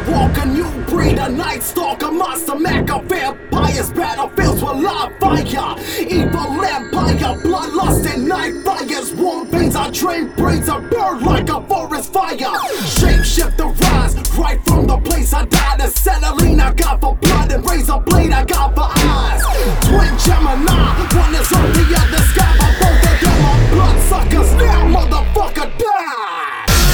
walk a new breed, a night stalker, monster, mecha, vampires, battlefields with live fire, evil empire, bloodlust and night fires, warm veins, our train brains are burning.